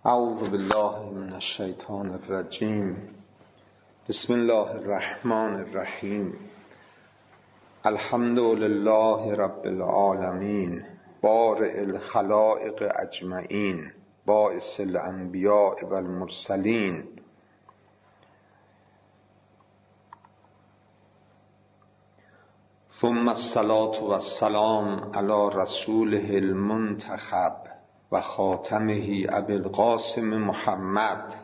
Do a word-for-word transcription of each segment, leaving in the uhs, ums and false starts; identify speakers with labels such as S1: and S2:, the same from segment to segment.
S1: اعوذ بالله من الشیطان الرجیم. بسم الله الرحمن الرحیم. الحمد لله رب العالمین، بارئ الخلائق اجمعین، باعث الانبیاء والمرسلین. ثم الصلاة والسلام علی رسوله المنتخب و خاتمه ابی القاسم محمد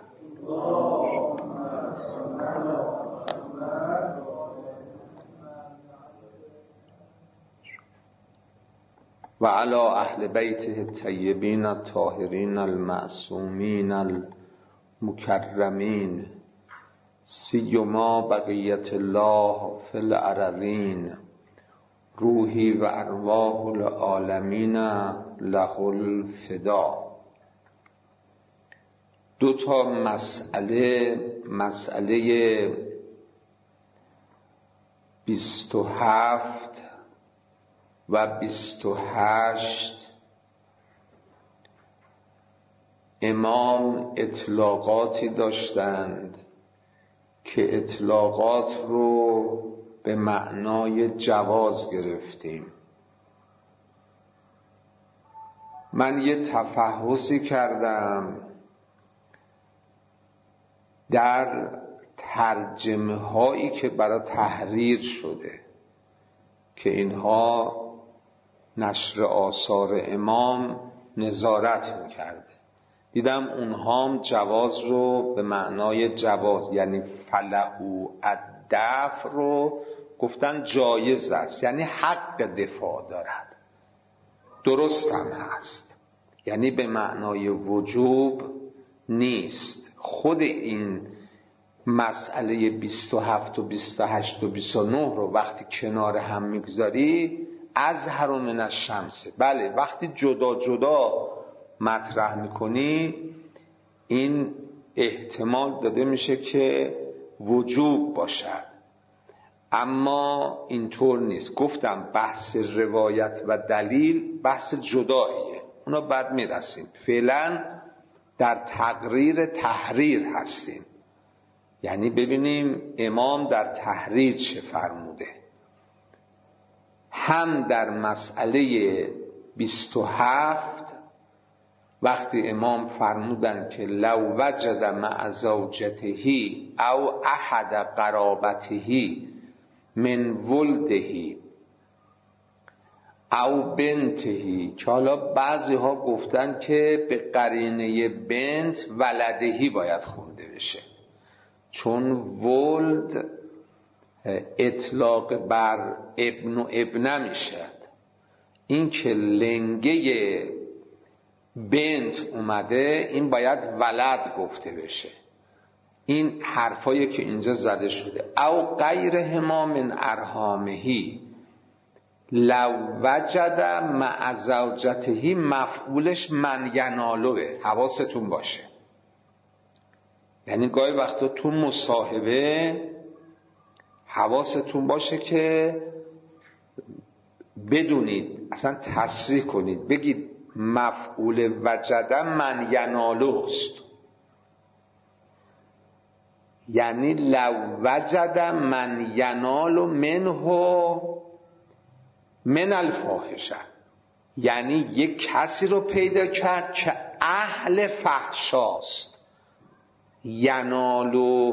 S1: و علی اهل بیته الطیبین الطاهرین المعصومین المکرمین، سیما بقیت الله فی الارضین، روحی و ارواح العالمین له الفدا. دو تا مسئله مسئله بیست و هفت و بیست و هشت امام اطلاقاتی داشتند که اطلاقات رو به معنای جواز گرفتیم. من یه تفحصی کردم در ترجمه هایی که برای تحریر شده که اینها نشر آثار امام نظارت میکرده، دیدم اونها هم جواز رو به معنای جواز، یعنی فلهو الدفع رو گفتن جایز است، یعنی حق دفاع دارد. درست هم هست، یعنی به معنای وجوب نیست. خود این مسئله بیست و هفت و بیست و هشت و بیست و نه رو وقتی کنار هم میگذاری ازهر من الشمس، بله وقتی جدا جدا مطرح میکنی این احتمال داده میشه که وجوب باشد، اما اینطور نیست. گفتم بحث روایت و دلیل بحث جداییه، اونا بعد میرسیم. فعلا در تقریر تحریر هستیم، یعنی ببینیم امام در تحریر چه فرموده. هم در مسئله بیست و هفت وقتی امام فرمودن که لو وجد مع زوجته او احد قرابته من ولده او بنته، که حالا بعضی ها گفتن که به قرینه بنت ولدهی باید خونده بشه، چون ولد اطلاق بر ابن و ابنه میشد. این که لنگه بنت اومده این باید ولد گفته بشه. این حرفایی که اینجا زده شده. او غیرهما من ارحامهی لو وجد مع زوجته، مفعولش من ینالوه، حواستون باشه. یعنی گاهی وقتا تو مصاحبه حواستون باشه که بدونید، اصلا تصریح کنید، بگید مفعول وجد من ینالوه است، یعنی لو وجد من ینال منه من الفاحشه، یعنی یک کسی رو پیدا کرد که اهل فحشاست. ینال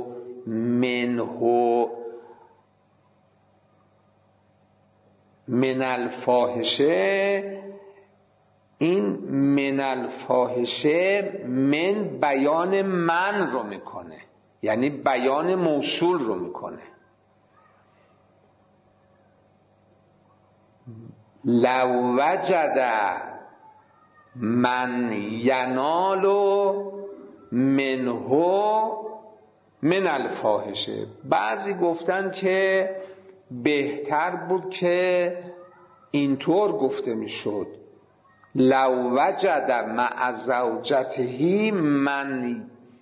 S1: منه من الفاحشه، این من الفاحشه من بیان من رو میکنه، یعنی بیان موصول رو میکنه. لو وجد من ینال منه من الفاحشه. بعضی گفتن که بهتر بود که اینطور گفته میشد لو وجد مع زوجته من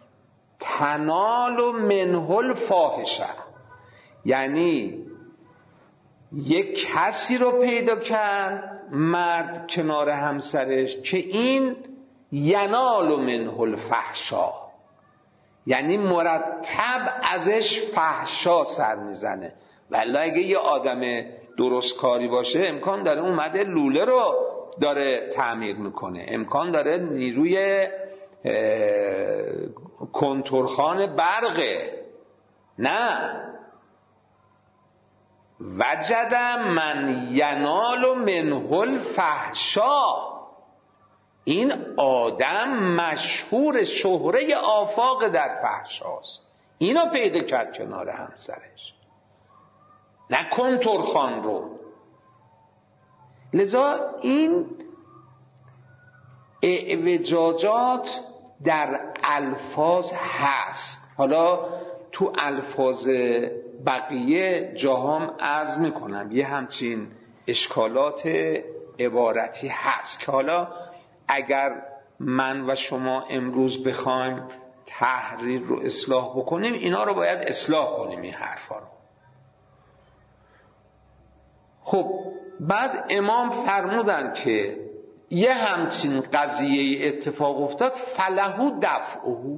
S1: تنال منه الفاحشه، یعنی یک کسی رو پیدا کرد مرد کنار همسرش که این ینال منه الفحشا، یعنی مرتب ازش فحشا سر میزنه. ولی اگه یه آدم درست کاری باشه امکان داره اومده لوله رو داره تعمیر میکنه، امکان داره نیروی کنتورخان برقه. نه، وجد من ینال منه الفحشا، این آدم مشهور شهره آفاق در فحشاست، اینو پیدا کرد کنار همسرش، نه کنتورخان رو. لذا این اعوجاجات در الفاظ هست. حالا تو الفاظ بقیه جاهام عرض میکنم یه همچین اشکالات عبارتی هست که حالا اگر من و شما امروز بخوایم تحریر رو اصلاح بکنیم اینا رو باید اصلاح کنیم، این حرفا رو. خب بعد امام فرمودن که یه همچین قضیه اتفاق افتاد، فلهو دفعه.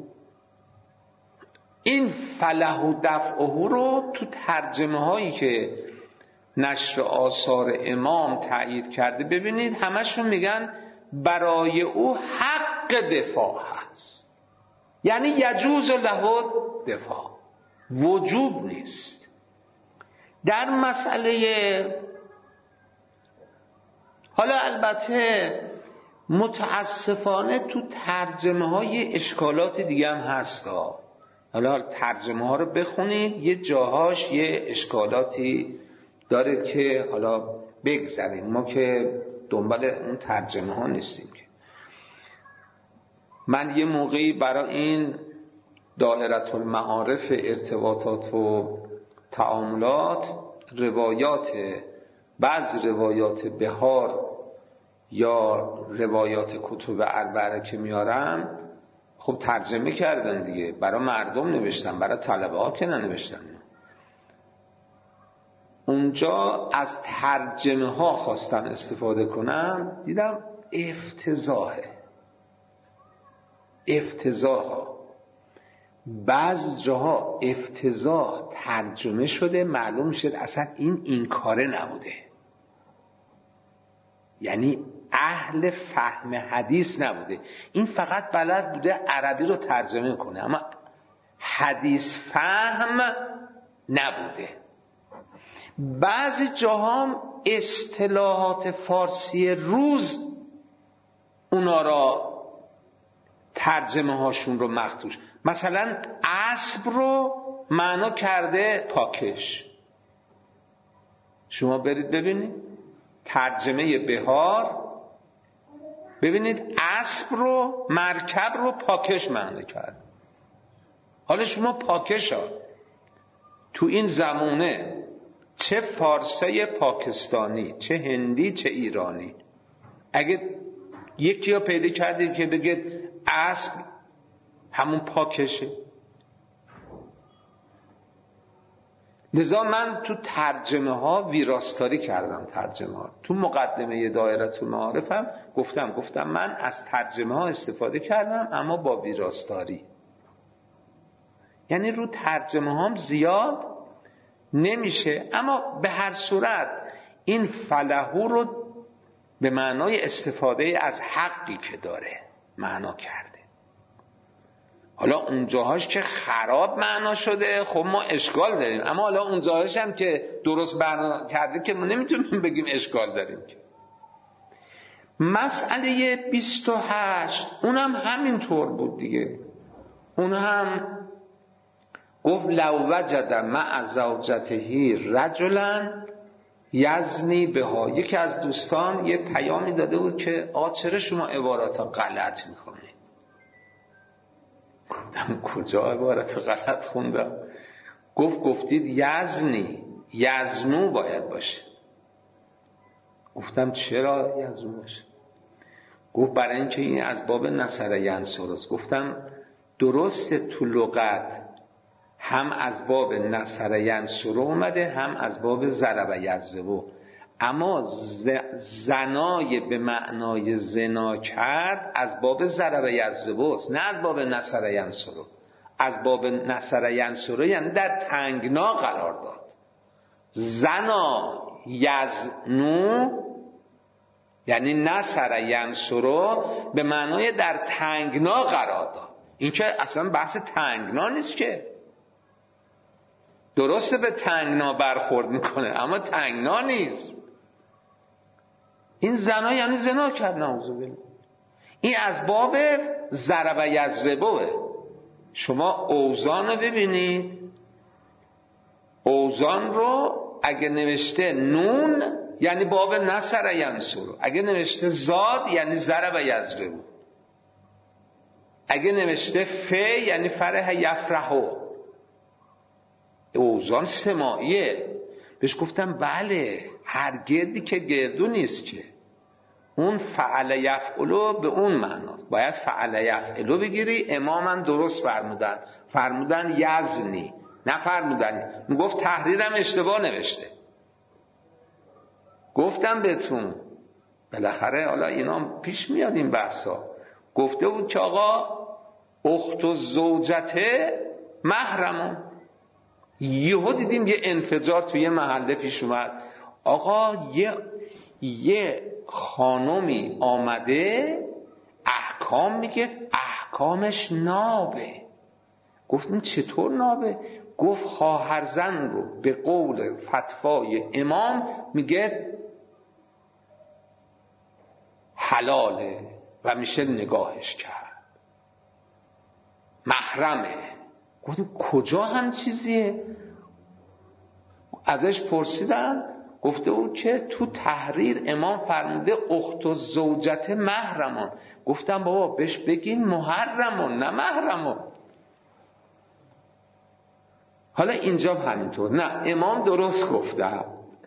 S1: این فلهو دفعه رو تو ترجمه هایی که نشر آثار امام تأیید کرده ببینید همشون میگن برای او حق دفاع هست، یعنی یجوز له دفاع، وجوب نیست. در مسئله حالا البته متاسفانه تو ترجمه های اشکالات دیگه هم هست ها. حالا ترجمه ها رو بخونید یه جاهاش یه اشکالاتی داره که حالا بگذاریم، ما که دنبال اون ترجمه ها نیستیم. که من یه موقعی برای این دائره المعارف ارتباطات و تعاملات روایات بعض روایات بهار یا روایات کتب اربعه که میارم خب ترجمه کردن دیگه، برای مردم نوشتن، برای طلبه ها که ننوشتن. اونجا از ترجمه ها خواستم استفاده کنم، دیدم افتضاحه افتضاح بعض جاها افتضاح ترجمه شده، معلوم شد اصلا این این کاره نبوده، یعنی اهل فهم حدیث نبوده، این فقط بلد بوده عربی رو ترجمه کنه اما حدیث فهم نبوده. بعضی جاها اصطلاحات فارسی روز اونا را ترجمه هاشون رو مخدوش، مثلا اسب رو معنا کرده پاکش. شما برید ببینید ترجمه بهار، ببینید اسب رو مرکب رو پاکش معنی کرد. حالا شما پاکش ها تو این زمانه چه فارسی پاکستانی، چه هندی، چه ایرانی، اگه یکی رو پیدا کردید که بگید اسب همون پاکشه. لذا من تو ترجمه ها ویراستاری کردم. ترجمه ها تو مقدمه دایره المعارفم گفتم گفتم من از ترجمه ها استفاده کردم اما با ویراستاری، یعنی رو ترجمه هام زیاد نمیشه. اما به هر صورت این فلهو رو به معنای استفاده از حقی که داره معنا کرده. حالا اون جاهاش که خراب معنا شده خب ما اشکال داریم، اما حالا اون جاهاش هم که درست معنا کرده که ما نمیتونیم بگیم اشکال داریم. که مسئله بیست و هشت اونم همینطور بود دیگه. اون هم گفت لو وجد مع زوجته رجلا یزنی بها. یکی از دوستان یه پیامی داده بود که آقا چرا شما عبارات غلط میکنید؟ گفتم کجا عبارت غلط خوندم؟ گفت گفتید یزنی، یزنو باید باشه. گفتم چرا یزنو باشه؟ گفت برای اینکه این از باب نصر ینصرست. گفتم درسته تو لغت هم از باب نصر ینصر اومده هم از باب ضرب یضرب، اما زنای به معنای زنا کرد از باب ضرب یضربوست، نه از باب نصر ینصرو. از باب نصر ینصرو یعنی در تنگنا قرار داد. زنا یزنو یعنی نصر ینصرو به معنای در تنگنا قرار داد. این که اصلا بحث تنگنا نیست، که درسته به تنگنا برخورد میکنه اما تنگنا نیست. این زنا یعنی زنا کرد، نعوذ بالله. این از باب ضرب یضربه. شما اوزان رو ببینید، اوزان رو اگه نوشته نون یعنی باب نصر ینصرو، اگه نوشته زاد یعنی ضرب یضربه، اگه نوشته ف یعنی فرح یفرحو. اوزان سماعیه. بهش گفتم بله، هر گردی که گردو نیست، که اون فعل یفعلو به اون معناست. باید فعل یفعلو بگیری. امامن درست فرمودن، فرمودن یزنی، نه فرمودن. میگفت تحریرم اشتباه نوشته. گفتم بهتون بالاخره حالا اینا پیش میاد این بحثا. گفته بود که آقا اخت و زوجته محرمون. یهو دیدیم یه انفجار توی یه محله پیش اومد. آقا یه یه خانومی آمده احکام میگه، احکامش نابه. گفتیم چطور نابه؟ گفت خواهرزن رو به قول فتوای امام میگه حلاله و میشه نگاهش کرد، محرمه. گفتیم کجا هم چیزیه؟ ازش پرسیدن، گفته بود که تو تحریر امام فرموده اخت و زوجت محرمان. گفتم بابا بهش بگین محرمون نه محرمون. حالا اینجا همینطور، نه امام درست گفته.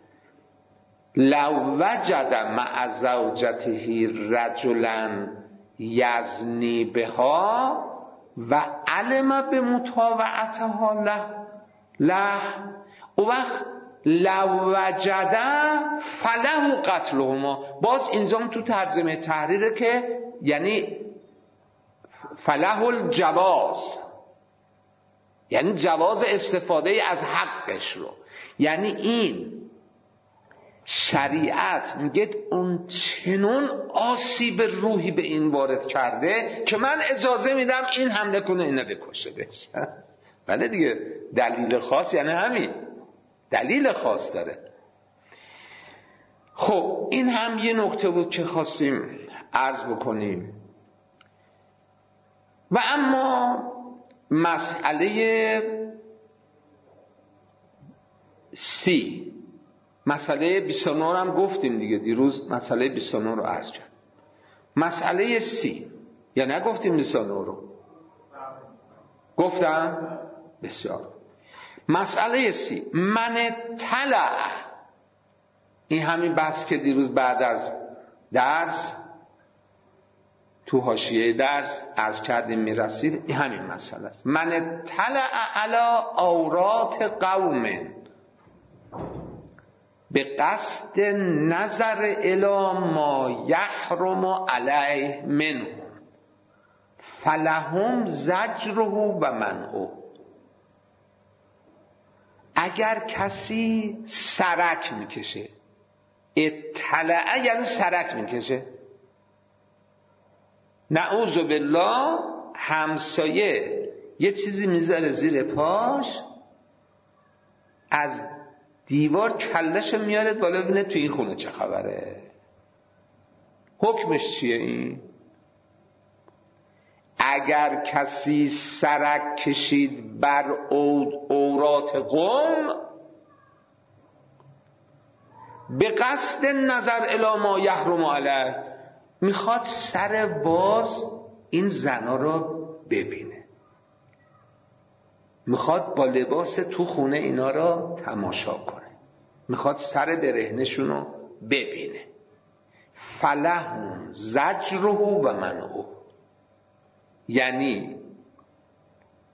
S1: لو وجد مع زوجته رجلا یزنی بها و علم به مطاوعتها له له او وقت لو وجد فله قتلهما. باز اینجا تو ترجمه تحریره که یعنی فله الجواز، یعنی جواز استفاده از حقش رو. یعنی این شریعت میگه اون چنون آسیب روحی به این وارد کرده که من اجازه میدم این حمله کنه اینو بکشه بهش. بله دیگه، دلیل خاص یعنی همین، دلیل خاص داره. خب این هم یه نکته بود که خواستیم عرض بکنیم. و اما مسئله سی، مسئله بیست و نه هم گفتیم دیگه، دیروز مسئله بیست و نه رو عرض کرد. مسئله سی یا نگفتیم بیست و نه رو؟ گفتم؟ بسیار. مسئله سی، من طلع، این همین بحث که دیروز بعد از درس تو حاشیه درس عرض کردیم میرسید، این همین مسئله است. من طلع علی عورات قوم به قصد نظر الی ما یحرم علیه منه فلهم زجره و منعه. اگر کسی سرک میکشه، اطلع یعنی سرک میکشه، نعوذ بالله، همسایه یه چیزی میذاره زیر پاش، از دیوار کلش میاره بالا ببینه تو این خونه چه خبره، حکمش چیه این؟ اگر کسی سرک کشید بر عورات قوم به قصد نظر الی ما یحرم علیه، میخواد سر باز این زنا رو ببینه، میخواد با لباس تو خونه اینا رو تماشا کنه، میخواد سر برهنشون رو ببینه. فلهم زجره و منعه، یعنی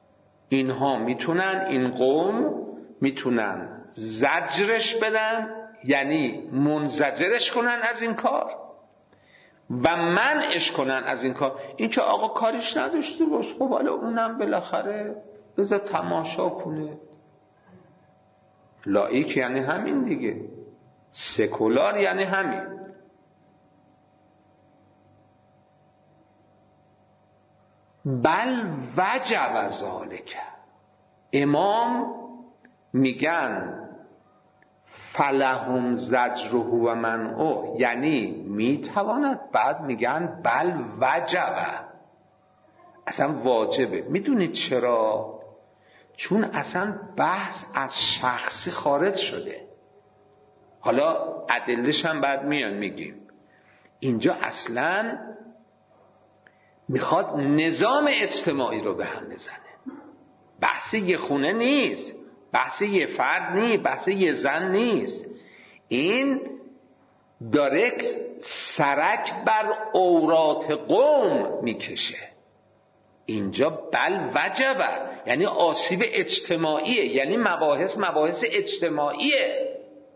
S1: اینها میتونن، این قوم میتونن زجرش بدن، یعنی منزجرش کنن از این کار و منعش کنن از این کار. این که آقا کاریش نداشته باش، خب حالا اونم بالاخره بذار تماشا کنه. لایک یعنی همین دیگه، سکولار یعنی همین. بل وجب ذالک. امام میگن فلهم زجره و منعه، یعنی میتواند. بعد میگن بل وجب، اصلا واجبه. میدونید چرا؟ چون اصلا بحث از شخصی خارج شده. حالا ادله‌ش هم بعد میان میگیم. اینجا اصلا میخواد نظام اجتماعی رو به هم بزنه. بحث یه خونه نیست، بحث یه فرد نیست، بحث یه زن نیست. این داره سرک بر عورات قوم میکشه. اینجا بل وجبه، یعنی آسیب اجتماعیه، یعنی مباحث مباحث اجتماعیه.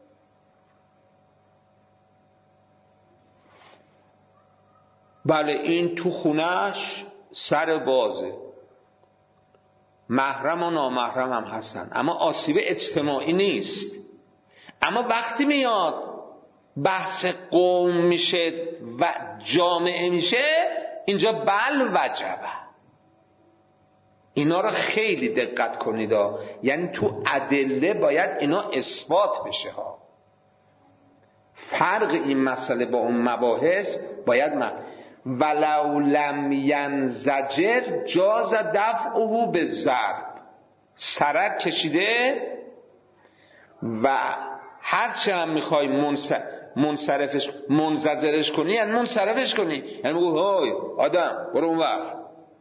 S1: بله این تو خونهش سر بازه، محرم و نامحرم هم هستن، اما آسیب اجتماعی نیست. اما وقتی میاد بحث قوم میشه و جامعه میشه، اینجا بل وجبه. اینا رو خیلی دقت کنید ها. یعنی تو ادله باید اینا اثبات بشه ها. فرق این مسئله با اون مباحث باید من ولو لم ینزجر جاز دفعه بالضرب. سرک کشیده و هرچه هم میخوای منصرفش منزجرش کنی، یعنی منصرفش کنی، یعنی بگو های آدم برو اون وقت.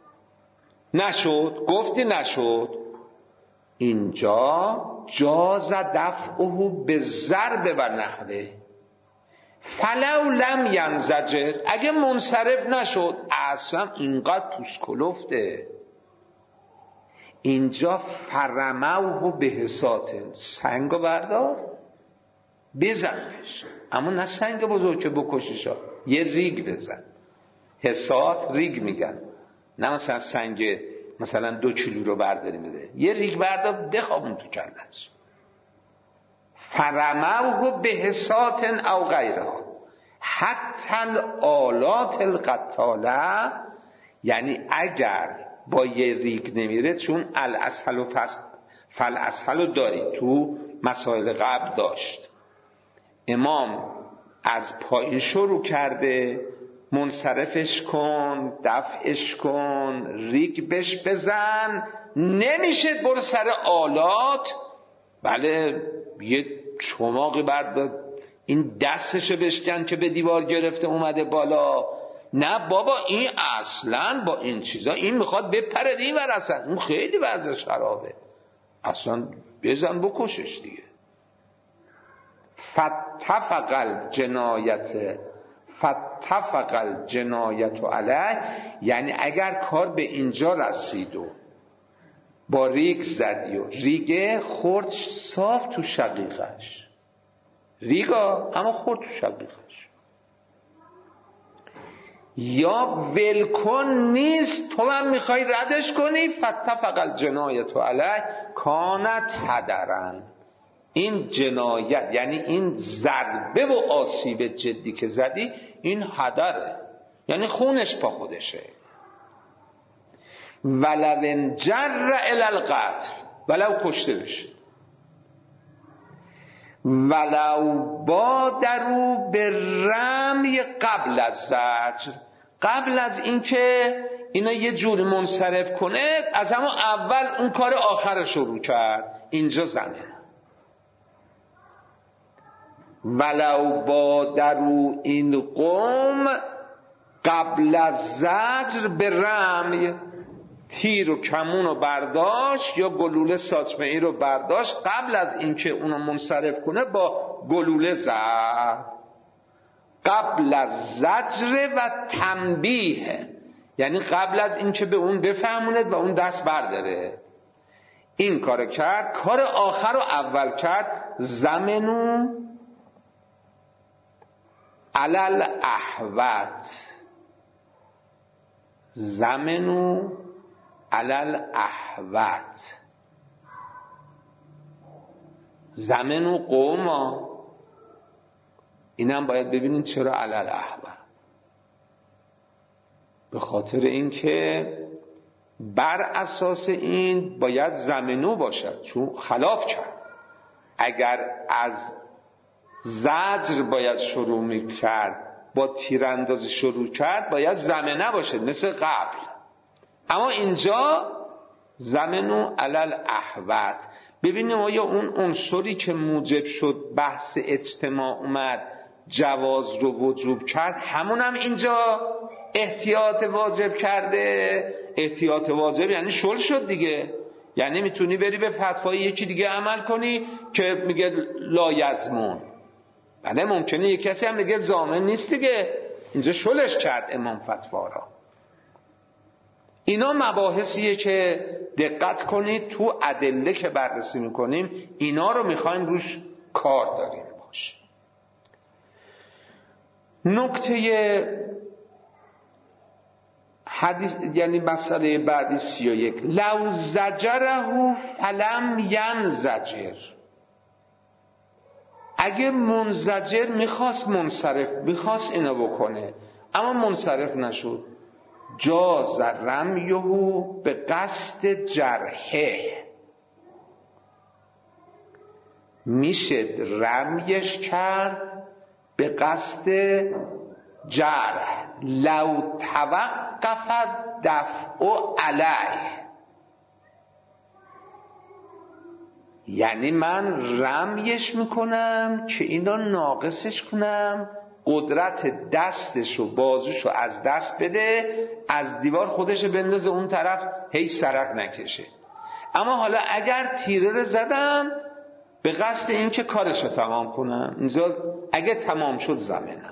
S1: نشد، گفتی نشد. اینجا جاز دفعه بالضرب و نحوه. فلو لم ینزجر، اگه منصرف نشد، اصلا اینقدر توس کلفته. اینجا فرموه به حساتن، سنگو بردار بزنش، اما نه سنگ بزرگ که بکشیش، یه ریگ بزن. حسات ریگ میگن، نه مثلا سنگ مثلا دو کیلو رو برداری میده، یه ریگ بردار بخوابون تو کلش. فرموه به حساتن او غیرها حتی الآلات القتاله، یعنی اگر با یه ریگ نمیره، چون الاسهل و فالاسهل رو داری تو مسائل قبل داشت. امام از پایین شروع کرده، منصرفش کن، دفعش کن، ریگ بش بزن. نمیشه برو سر آلات. بله یه چماقی برداد، این دستشو بشکن که به دیوار گرفته اومده بالا. نه بابا این اصلا با این چیزا این میخواد بپره این ور، اصلا اون خیلی وضعش خرابه، اصلا بزن بکشش دیگه. فتفق الجنایت فتفق الجنایت علیه، یعنی اگر کار به اینجا رسید و با ریگ زدی و ریگه خورد صاف تو شقیقش، ریگا اما خورد تو شقیقش، یا ولکن نیست تو هم میخوای ردش کنی، فتفق الجنایت علیه کانت هدرن. این جنایت یعنی این ضربه و آسیب جدی که زدی، این هدره، یعنی خونش پا خودشه. ولو انجر الی القتل، ولو کشته بشه. ولو بادروا بالرمی قبل از زجر، قبل از اینکه اینا یه جوری منصرف کنه، از همون اول اون کار آخر شروع کرد. اینجا زنه. ولو بادروا این قوم قبل از زجر به رمی، تیر و کمون رو برداشت یا گلوله ساچمه ای رو برداشت، قبل از اینکه اونو منصرف کنه با گلوله زد. قبل از زجر و تنبیه، یعنی قبل از اینکه به اون بفهموند و اون دست برداره. این کار کرد. کار آخر رو اول کرد. زمنو علل احوت، زمنو علل احوت، زمنو قوما. اینم باید ببینید چرا علل احوت. به خاطر اینکه بر اساس این باید زمنو باشد، چون خلاف کرد. اگر از زجر باید شروع میکرد، با تیراندازی شروع کرد، باید زمنه باشه مثل قبل. اما اینجا زمنو علل احوت. ببینیم آیا اون عنصری که موجب شد بحث اجتماع اومد جواز رو وجوب کرد، همون هم اینجا احتیاط واجب کرده. احتیاط واجب یعنی شل شد دیگه، یعنی میتونی بری به فتوای یکی دیگه عمل کنی که میگه لایزمون. بله ممکنه یک کسی هم میگه ضامن نیست دیگه، اینجا شلش کرد امام فتوا را. اینا مباحثیه که دقت کنید تو ادله که بررسی میکنیم اینا رو میخوایم روش کار داریم باشه. نکته حدیث یعنی مسئله بعدی سی و یک، لو زجره فلم ینزجر. اگه منزجر میخواست منصرف میخواست اینو بکنه اما منصرف نشد، جاز رمیه به قصد جرحه، میشه رمیش کرد به قصد جرح. لو توقفت دفع علیه، یعنی من رمیش میکنم که اینا ناقصش کنم، قدرت دستش و بازوشو از دست بده، از دیوار خودش بندازه اون طرف، هی سرک نکشه. اما حالا اگر تیره رو زدم به قصد این که کارشو تمام کنم، اینجا اگه تمام شد زمنه.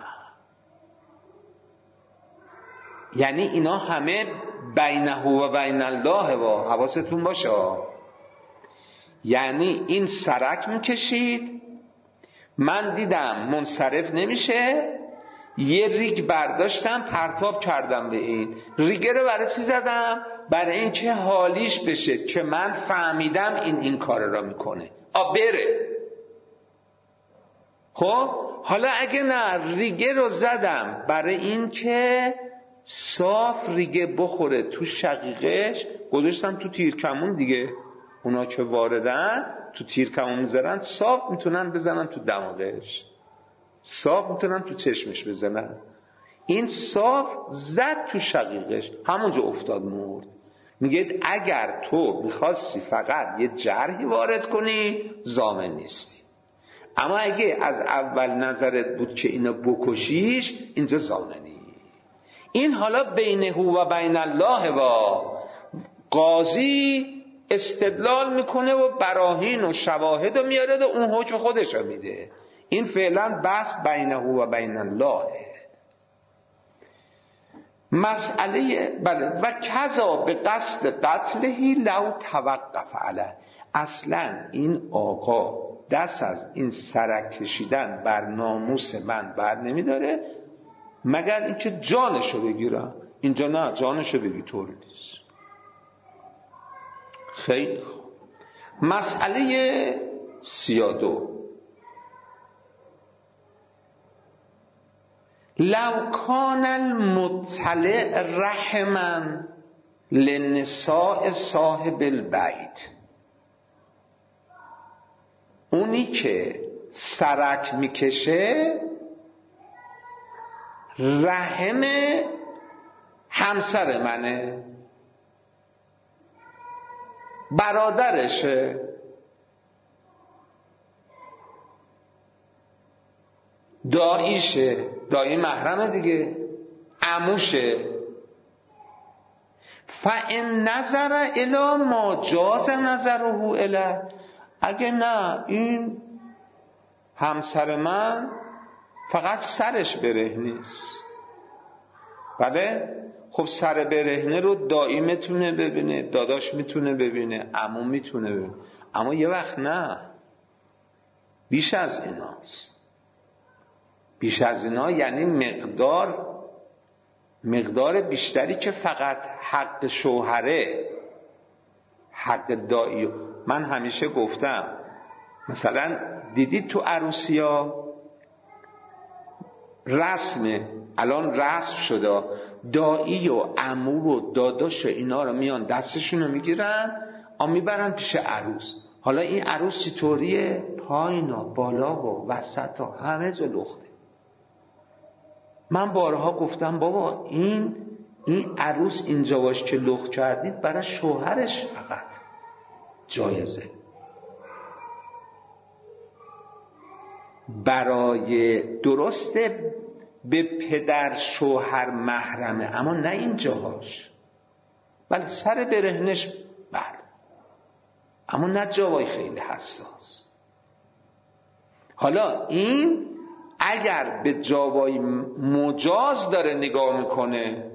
S1: یعنی اینا همه بینه و بین الله و حواستون باشه. یعنی این سرک میکشید، من دیدم منصرف نمیشه، یه ریگ برداشتم پرتاب کردم به این ریگه رو. برای چی زدم؟ برای اینکه حالیش بشه که من فهمیدم این این کار را میکنه، آ بره. خب حالا اگه نه، ریگه رو زدم برای اینکه صاف ریگه بخوره تو شقیقش، گذاشتم تو تیرکمون دیگه. اونا که واردن تو تیرکمون میذارن، صاف میتونن بزنن تو دماغش، صاف میتونن تو چشمش بزنن. این صاف زد تو شقیقش، همونجا افتاد مرد. میگه اگر تو میخواستی فقط یه جرحی وارد کنی ضامن نیستی، اما اگه از اول نظرت بود که اینو بکشیش، اینجا ضامنی. این حالا بینه و بین الله و قاضی استدلال میکنه و براهین و شواهد رو میاره و اون حکم خودش رو میده. این فعلا بس بینه و بین الله. مسئله بله و کذا به قصد قتلهی لو توقف علیه. اصلا این آقا دست از این سرک کشیدن بر ناموس من بر نمیداره مگر اینکه جانشو بگیرم. اینجا نه، جانشو بگی طور نیست. خیلی خوب. مسئله سی و دو، لو کان المطلع رحما لنساء صاحب البیت. اونی که سرک میکشه رحم همسر منه، برادرشه، داییشه، دایی محرمه دیگه، عموشه. فَإِن نظر الی ما جاز نظره الی. اگه نه، این همسر من فقط سرش برهنه است. بله؟ خب سر برهنه رو دایی میتونه ببینه، داداش میتونه ببینه، عمو میتونه ببینه، اما یه وقت نه، بیش از ایناست. بیش از اینا یعنی مقدار مقدار بیشتری که فقط حق شوهره، حق دایی. من همیشه گفتم مثلا دیدید تو عروسی ها رسمه، الان رسم شده، دایی و عمو و داداش اینا رو میان دستشون رو میگیرن آ میبرن پیش عروس. حالا این عروس چطوریه؟ پایینا بالا و وسط ها همه جا لخته. من بارها گفتم بابا این این عروس اینجا باش که لخت کردید برای شوهرش فقط جایزه، برای درسته به پدر شوهر محرمه اما نه این جاهاش، بله سر برهنش بله، اما نه جاهای خیلی حساس. حالا این اگر به جاهای مجاز داره نگاه میکنه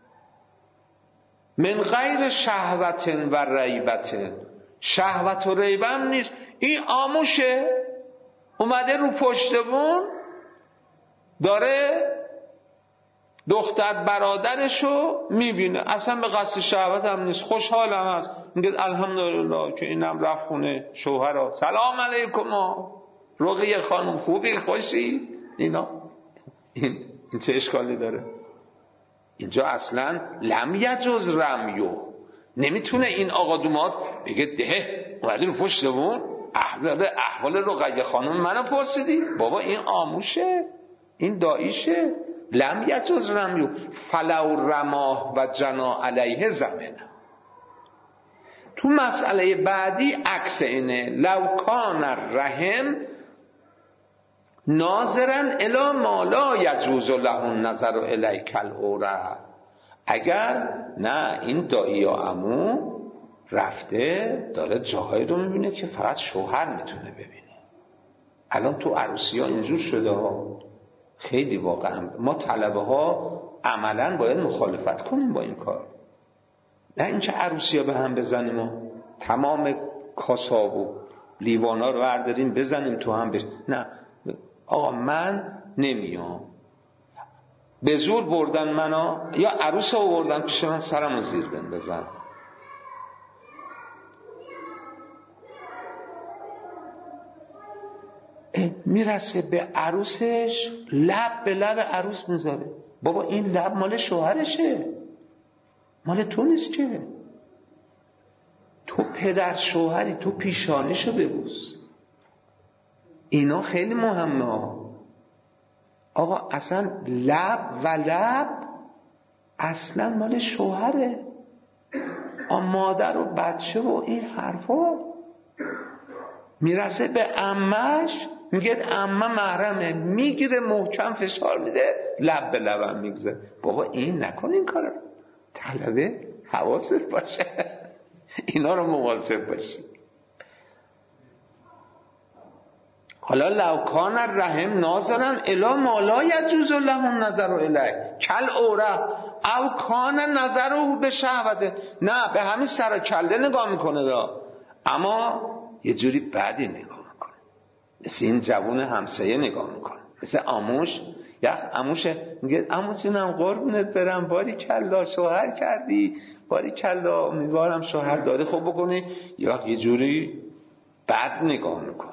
S1: من غیر شهوت و ریبت، شهوت و ریبه هم نیست، این آموشه اومده رو پشتمون داره دختر برادرشو میبینه، اصلا به قصد شهوت هم نیست، خوشحالم هست، میگه الحمدلله که اینم رفت خونه شوهرها، سلام علیکم رقیه خانم خوبی خوشی اینا. این, این چه اشکالی داره؟ اینجا اصلا لم یجوز رمیو، نمیتونه این آقا دوماد بگه ده اومدی رو پشتمون احوال احوال رقیه خانم منو پرسیدی. بابا این آموشه، این داییشه. لم یجوز رمیو فلو رماه و جنا علیه زمنه. تو مسئله بعدی عکس اینه، لو کان الرحم ناظرن الی ما لا یجوز له النظر الیه کالعوره. اگر نه این دایی یا عمو رفته داره جاهایی رو میبینه که فقط شوهر میتونه ببینه. الان تو عروسی ها اینجور شده ها، خیلی واقعا ما طلبه ها عملا باید مخالفت کنیم با این کار. نه اینکه عروسی ها به هم بزنیم و تمام کاسا و لیوانا رو برداریم بزنیم تو هم بر... نه آقا من نمیام، به زور بردن منو یا عروس ها بردن پیش من سرمو زیر بندازن. میرسه به عروسش لب به لب عروس میذاره. بابا این لب مال شوهرشه، مال تو نیست که. تو پدر شوهری، تو پیشانیشو ببوس. اینا خیلی مهمه. آقا اصلا لب و لب اصلا مال شوهره، آ مادر و بچه و این حرفا. میرسه به عمش میگه عمه محرمه، میگیره محکم فشار میده لب به لبم میگذه. بابا این نکن این کارو، طلبه حواست باشه اینا رو مواظب باشی. حالا لو کان الرحم ناظرن الی ما لا یجوز له النظر الیه کالعوره او کان نظره به شهوته. نه به همین سر کله نگاه میکنه دا، اما یه جوری بدی نگاه میکنه، مثل این جوون همسایه نگاه میکنه، مثل آموش. یا آموشه میگه آموشونم قربونت برم، باری کلا شوهر کردی، باری کلا امیدوارم شوهر داری خوب بکنی. یا یه جوری بد نگاه میکنه.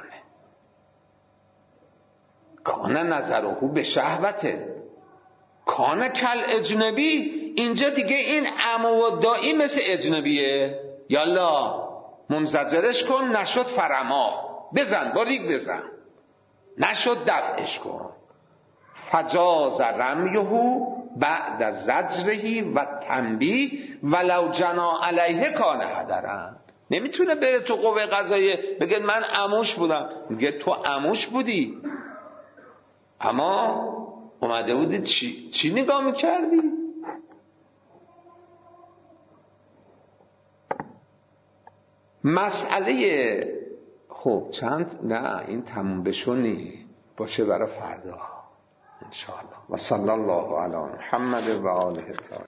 S1: کان نظره به شهوته کان کل اجنبی. اینجا دیگه این عمو و دایی مثل اجنبیه، یالا ممزجرش کن، نشد فرما بزن باریک بزن، نشد دفعش کن. فجاز رمیه بعد زجرهی و تنبیه ولو جنا علیه کان هدرن. نمیتونه بره تو قوه قضاییه بگه من عموش بودم. میگه تو عموش بودی اما اومده بودی چی, چی نگاه میکردی؟ مسئله خب چند نه این تموم بشونی باشه برای فردا انشاءالله. و صلی الله علی محمد و آله.